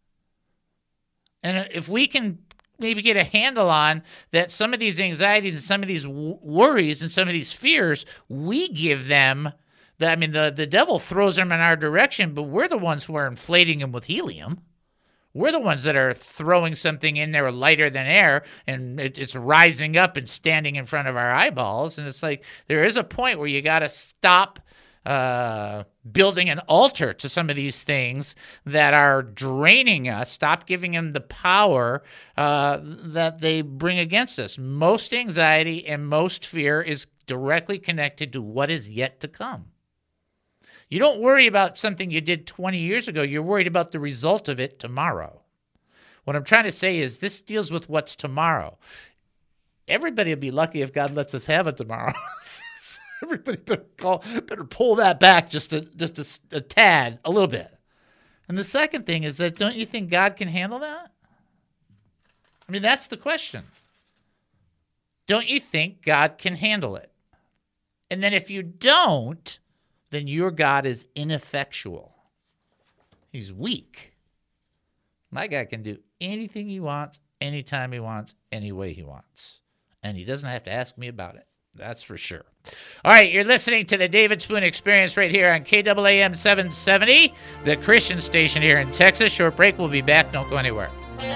And if we can maybe get a handle on that, some of these anxieties and some of these w- worries and some of these fears, we give them. The, I mean, the, the devil throws them in our direction, but we're the ones who are inflating them with helium. We're the ones that are throwing something in there lighter than air, and it, it's rising up and standing in front of our eyeballs. And it's like there is a point where you got to stop uh, building an altar to some of these things that are draining us. Stop giving them the power uh, that they bring against us. Most anxiety and most fear is directly connected to what is yet to come. You don't worry about something you did twenty years ago. You're worried about the result of it tomorrow. What I'm trying to say is this deals with what's tomorrow. Everybody will be lucky if God lets us have it tomorrow. Everybody better, call, better pull that back just a, just a, a tad, a little bit. And the second thing is that don't you think God can handle that? I mean, that's the question. Don't you think God can handle it? And then if you don't, then your God is ineffectual. He's weak. My God can do anything he wants, anytime he wants, any way he wants. And he doesn't have to ask me about it. That's for sure. All right, you're listening to the David Spoon Experience right here on K A A M seven seventy, the Christian station here in Texas. Short break. We'll be back. Don't go anywhere.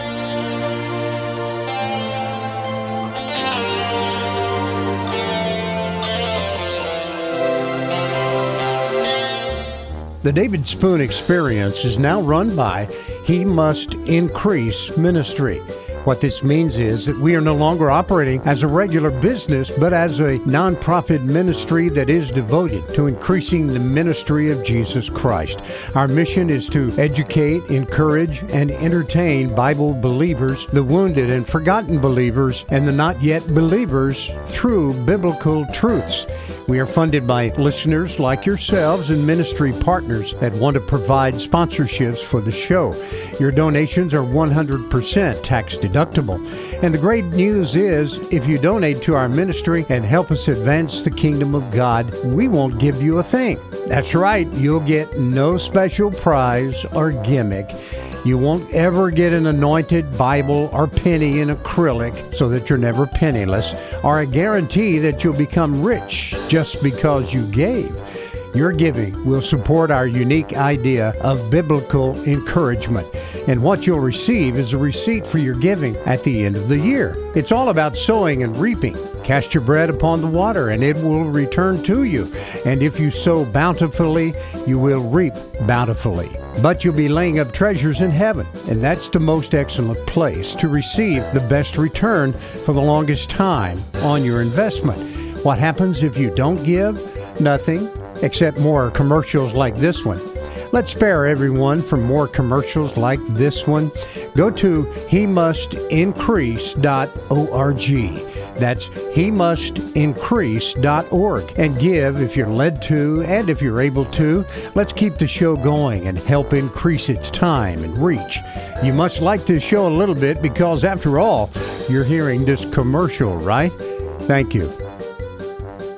The David Spoon Experience is now run by He Must Increase Ministry. What this means is that we are no longer operating as a regular business, but as a nonprofit ministry that is devoted to increasing the ministry of Jesus Christ. Our mission is to educate, encourage, and entertain Bible believers, the wounded and forgotten believers, and the not yet believers through biblical truths. We are funded by listeners like yourselves and ministry partners that want to provide sponsorships for the show. Your donations are one hundred percent tax deductible. And the great news is, if you donate to our ministry and help us advance the kingdom of God, we won't give you a thing. That's right, you'll get no special prize or gimmick. You won't ever get an anointed Bible or penny in acrylic so that you're never penniless, or a guarantee that you'll become rich just because you gave. Your giving will support our unique idea of biblical encouragement. And what you'll receive is a receipt for your giving at the end of the year. It's all about sowing and reaping. Cast your bread upon the water, and it will return to you. And if you sow bountifully, you will reap bountifully. But you'll be laying up treasures in heaven, and that's the most excellent place to receive the best return for the longest time on your investment. What happens if you don't give? Nothing, except more commercials like this one. Let's spare everyone from more commercials like this one. Go to he must increase dot org. That's he must increase dot org, and give if you're led to and if you're able to. Let's keep the show going and help increase its time and reach. You must like this show a little bit because, after all, you're hearing this commercial, right? Thank you.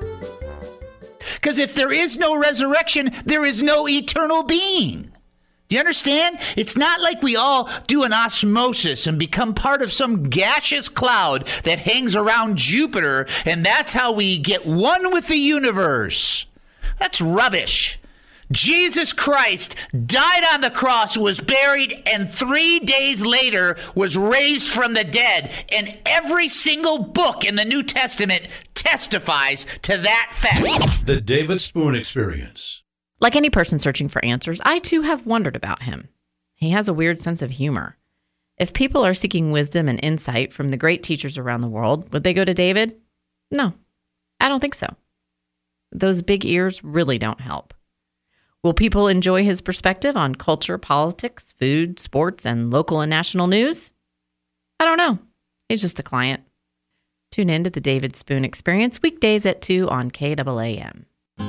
Because if there is no resurrection, there is no eternal being. Do you understand? It's not like we all do an osmosis and become part of some gaseous cloud that hangs around Jupiter, and that's how we get one with the universe. That's rubbish. Jesus Christ died on the cross, was buried, and three days later was raised from the dead. And every single book in the New Testament testifies to that fact. The David Spoon Experience. Like any person searching for answers, I too have wondered about him. He has a weird sense of humor. If people are seeking wisdom and insight from the great teachers around the world, would they go to David? No, I don't think so. Those big ears really don't help. Will people enjoy his perspective on culture, politics, food, sports, and local and national news? I don't know. He's just a client. Tune in to the David Spoon Experience weekdays at two on K A A M.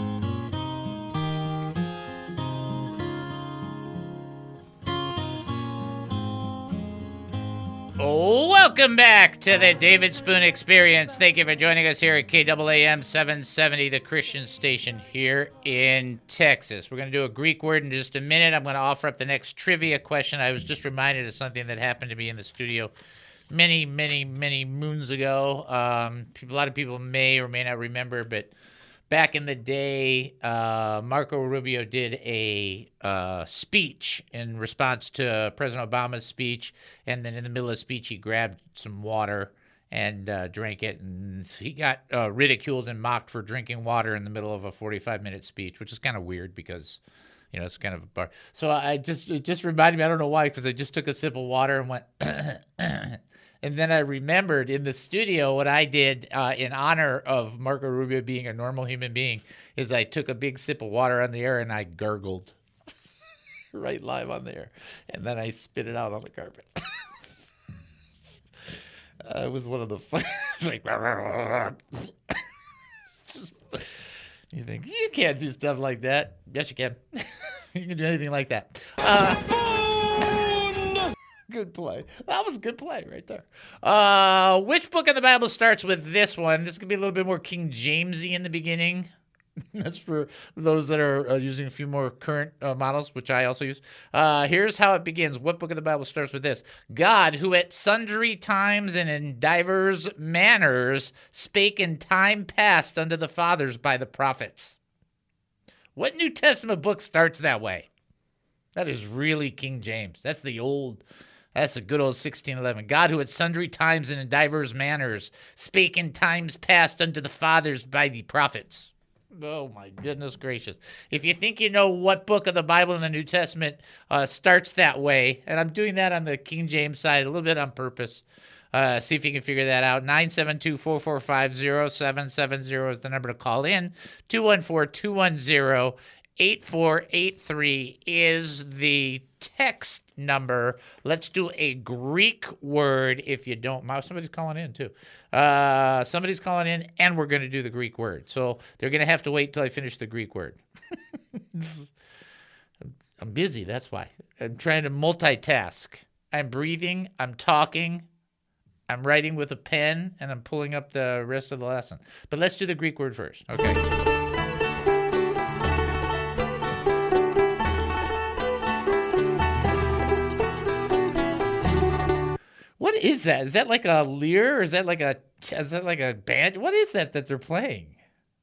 Welcome back to the David Spoon Experience. Thank you for joining us here at K A A M seven seventy, the Christian station here in Texas. We're going to do a Greek word in just a minute. I'm going to offer up the next trivia question. I was just reminded of something that happened to me in the studio many, many, many moons ago. Um, people, a lot of people may or may not remember, but back in the day, uh, Marco Rubio did a uh, speech in response to President Obama's speech, and then in the middle of the speech, he grabbed some water and uh, drank it, and he got uh, ridiculed and mocked for drinking water in the middle of a forty-five minute speech, which is kind of weird because, you know, it's kind of a bar. So I just, it just reminded me, I don't know why, because I just took a sip of water and went, and then I remembered in the studio what I did uh, in honor of Marco Rubio being a normal human being is I took a big sip of water on the air and I gurgled right live on the air. And then I spit it out on the carpet. uh, it was one of the fun. Like, you think, you can't do stuff like that. Yes, you can. You can do anything like that. Uh, Good play. That was a good play right there. Uh, which book in the Bible starts with this one? This could be a little bit more King Jamesy in the beginning. That's for those that are uh, using a few more current uh, models, which I also use. Uh, here's how it begins. What book of the Bible starts with this? God, who at sundry times and in divers manners spake in time past unto the fathers by the prophets. What New Testament book starts that way? That is really King James. That's the old... That's a good old sixteen eleven. God, who at sundry times and in divers manners spake in times past unto the fathers by the prophets. Oh, my goodness gracious. If you think you know what book of the Bible in the New Testament uh, starts that way, and I'm doing that on the King James side a little bit on purpose, uh, see if you can figure that out. nine seven two, four four five, zero seven seven zero is the number to call in. two one four, two one zero, eight four eight three is the text number. Let's do a Greek word if you don't mind. Somebody's calling in too. Uh, somebody's calling in, and we're going to do the Greek word. So they're going to have to wait till I finish the Greek word. I'm busy, that's why. I'm trying to multitask. I'm breathing, I'm talking, I'm writing with a pen, and I'm pulling up the rest of the lesson. But let's do the Greek word first, okay? What is that? Is that like a lyre? Or is that like a is that like a band? What is that that they're playing?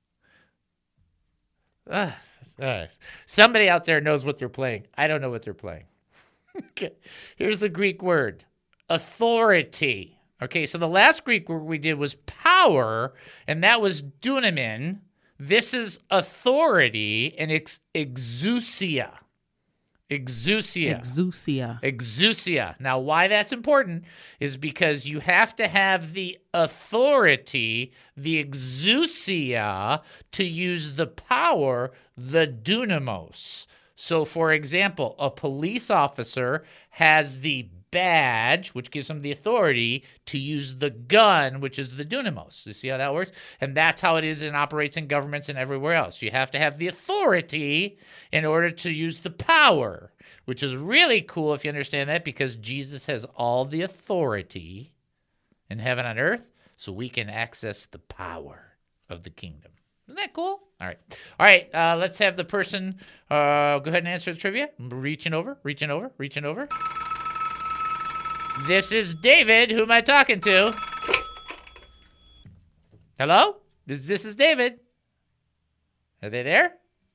Ah, all right. Somebody out there knows what they're playing. I don't know what they're playing. Okay. Here's the Greek word. Authority. Okay, so the last Greek word we did was power, and that was dunamin. This is authority and ex- exousia. Exousia. Exousia. Exousia. Now, why that's important is because you have to have the authority, the exousia, to use the power, the dunamos. So, for example, a police officer has the badge, which gives him the authority to use the gun, which is the dunamos. You see how that works? And that's how it is and operates in governments and everywhere else. You have to have the authority in order to use the power, which is really cool if you understand that, because Jesus has all the authority in heaven and earth, so we can access the power of the kingdom. Isn't that cool? All right. All right. Uh, let's have the person uh, go ahead and answer the trivia. Reaching over, reaching over, reaching over. This is David. Who am I talking to? Hello? This, this is David. Are they there?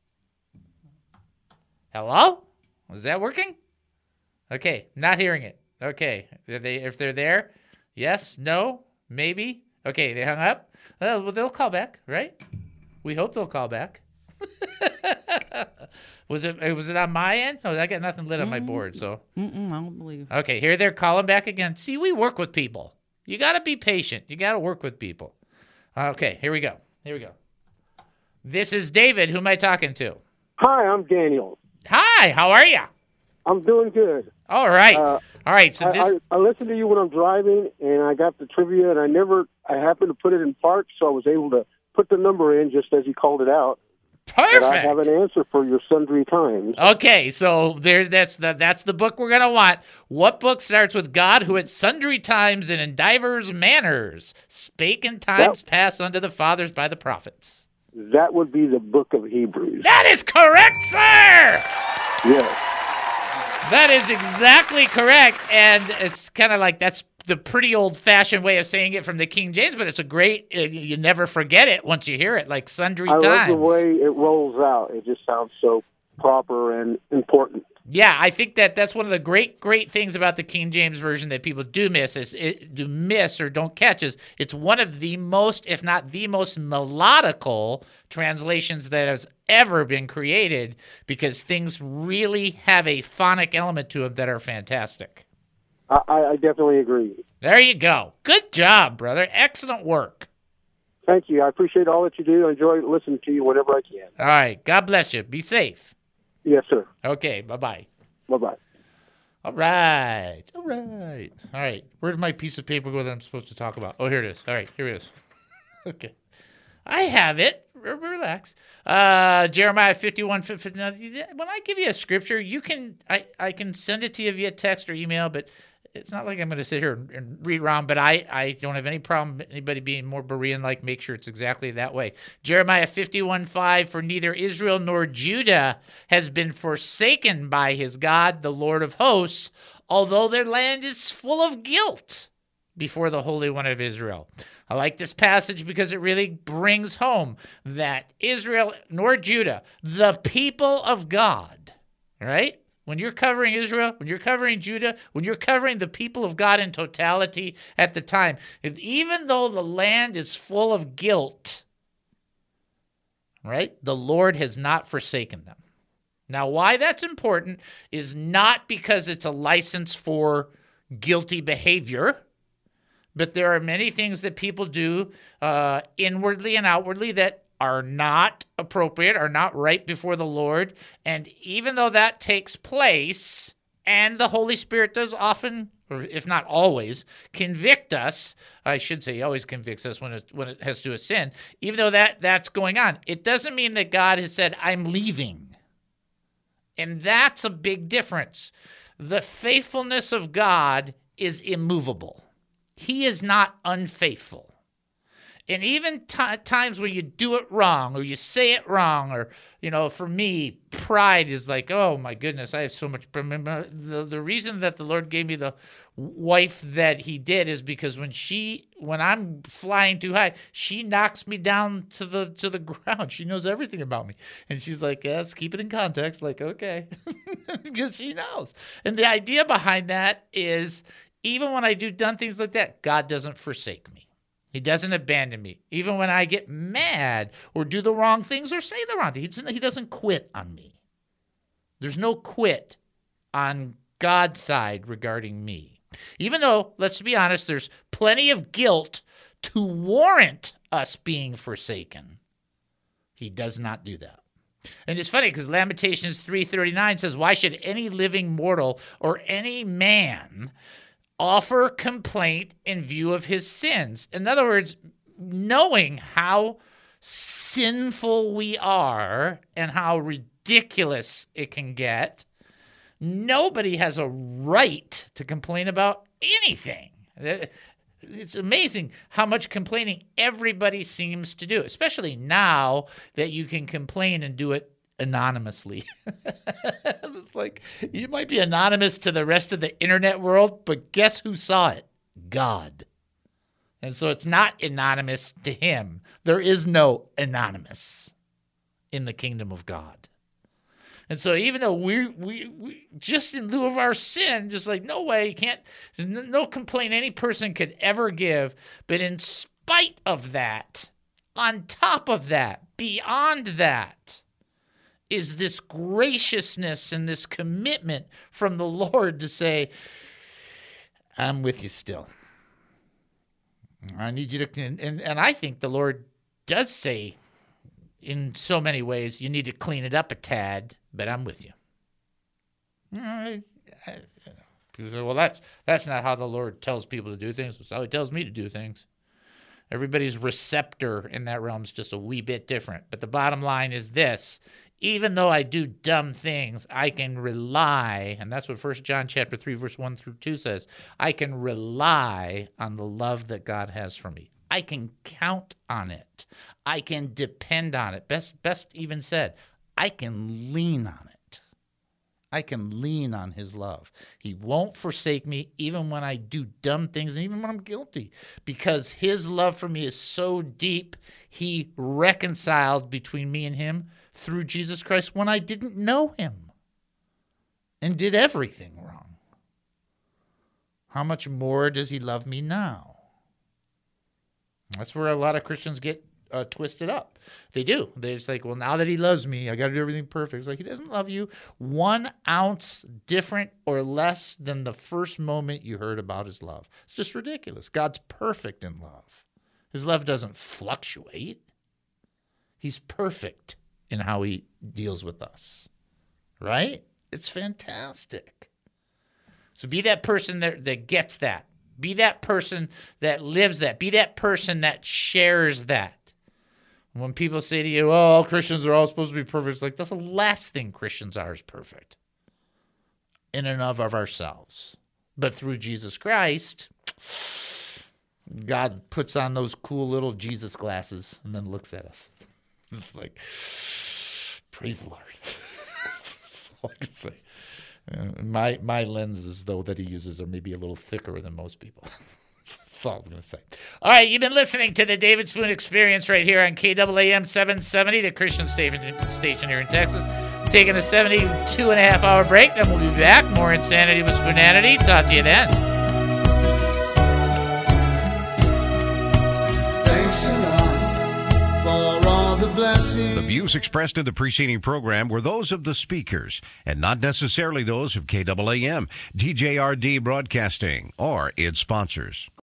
Hello? Is that working? Okay. Not hearing it. Okay. Are they, if they're there, yes, no, maybe. Okay. They hung up. Uh, well, they'll call back, right? We hope they'll call back. was it was it on my end? No, I got nothing lit on my board. So Mm-mm, I don't believe. Okay, here they're calling back again. See, we work with people. You got to be patient. You got to work with people. Okay, here we go. Here we go. This is David. Who am I talking to? Hi, I'm Daniel. Hi, how are you? I'm doing good. All right. Uh, All right. So I, this. I, I listen to you when I'm driving, and I got the trivia, and I never, I happened to put it in park, so I was able to put the number in just as you called it out. Perfect. But I have an answer for your sundry times. Okay, so there's that's the that's the book we're gonna want. What book starts with God, who at sundry times and in divers manners spake in times that, past unto the fathers by the prophets? That would be the book of Hebrews. That is correct, sir. Yes. That is exactly correct, and it's kind of like that's the pretty old-fashioned way of saying it from the King James, but it's a great, uh, you never forget it once you hear it, like sundry I times. I love the way it rolls out. It just sounds so proper and important. Yeah, I think that that's one of the great, great things about the King James Version that people do miss, is it, do miss or don't catch is it's one of the most, if not the most melodical translations that has ever been created, because things really have a phonic element to them that are fantastic. I, I definitely agree. There you go. Good job, brother. Excellent work. Thank you. I appreciate all that you do. I enjoy listening to you whenever I can. All right. God bless you. Be safe. Yes, sir. Okay. Bye-bye. Bye-bye. All right. All right. All right. Where's my piece of paper go that I'm supposed to talk about? Oh, here it is. All right. Here it is. Okay. I have it. Relax. Uh, Jeremiah fifty-one, fifty. Now, when I give you a scripture, you can I, I can send it to you via text or email, but it's not like I'm going to sit here and, and read around, but I, I don't have any problem with anybody being more Berean-like. Make sure it's exactly that way. Jeremiah fifty-one, five, for neither Israel nor Judah has been forsaken by his God, the Lord of hosts, although their land is full of guilt before the Holy One of Israel. I like this passage because it really brings home that Israel nor Judah, the people of God, right? When you're covering Israel, when you're covering Judah, when you're covering the people of God in totality at the time, even though the land is full of guilt, right, the Lord has not forsaken them. Now, why that's important is not because it's a license for guilty behavior, but there are many things that people do uh, inwardly and outwardly that are not appropriate, are not right before the Lord. And even though that takes place, and the Holy Spirit does often, or if not always, convict us, I should say he always convicts us when it, when it has to do with sin, even though that, that's going on, it doesn't mean that God has said, I'm leaving. And that's a big difference. The faithfulness of God is immovable. He is not unfaithful. And even t- times when you do it wrong or you say it wrong, or, you know, for me, pride is like, oh, my goodness, I have so much. The, the reason that the Lord gave me the wife that he did is because when she, when I'm flying too high, she knocks me down to the to the ground. She knows everything about me. And she's like, yeah, let's keep it in context. Like, okay, because she knows. And the idea behind that is, even when I do done things like that, God doesn't forsake me. He doesn't abandon me. Even when I get mad or do the wrong things or say the wrong things, he doesn't quit on me. There's no quit on God's side regarding me. Even though, let's be honest, there's plenty of guilt to warrant us being forsaken, he does not do that. And it's funny because Lamentations three thirty-nine says, why should any living mortal or any man offer complaint in view of his sins? In other words, knowing how sinful we are and how ridiculous it can get, nobody has a right to complain about anything. It's amazing how much complaining everybody seems to do, especially now that you can complain and do it anonymously. It's like you might be anonymous to the rest of the internet world, but guess who saw it? God. And so it's not anonymous to him. There is no anonymous in the kingdom of God. And so even though we we we just in lieu of our sin, just like no way, you can't, no complaint any person could ever give. But in spite of that, on top of that, beyond that, is this graciousness and this commitment from the Lord to say, I'm with you still. I need you to, and, and, and I think the Lord does say in so many ways, you need to clean it up a tad, but I'm with you. I, I, people say, well, that's that's not how the Lord tells people to do things. It's how he tells me to do things. Everybody's receptor in that realm is just a wee bit different. But the bottom line is this. Even though I do dumb things, I can rely, and that's what First John chapter three, verse one through two says, I can rely on the love that God has for me. I can count on it. I can depend on it. Best, best even said, I can lean on it. I can lean on his love. He won't forsake me even when I do dumb things and even when I'm guilty, because his love for me is so deep. He reconciled between me and him through Jesus Christ when I didn't know him and did everything wrong. How much more does he love me now? That's where a lot of Christians get uh, twisted up. They do. They're just like, well, now that he loves me, I got to do everything perfect. It's like he doesn't love you one ounce different or less than the first moment you heard about his love. It's just ridiculous. God's perfect in love. His love doesn't fluctuate. He's perfect in how he deals with us, right? It's fantastic. So be that person that, that gets that. Be that person that lives that. Be that person that shares that. When people say to you, oh, all Christians are all supposed to be perfect, it's like that's the last thing Christians are is perfect in and of, of ourselves. But through Jesus Christ, God puts on those cool little Jesus glasses and then looks at us. It's like, praise the Lord. That's all I can say. Uh, my my lenses, though, that he uses are maybe a little thicker than most people. That's all I'm going to say. All right, you've been listening to the David Spoon Experience right here on K A A M seven seventy, the Christian station, station here in Texas. Taking a seventy-two and a half hour break, then we'll be back. More Insanity with Spoonanity. Talk to you then. Thanks a lot for all the blessings. The views expressed in the preceding program were those of the speakers and not necessarily those of K A A M, D J R D Broadcasting, or its sponsors.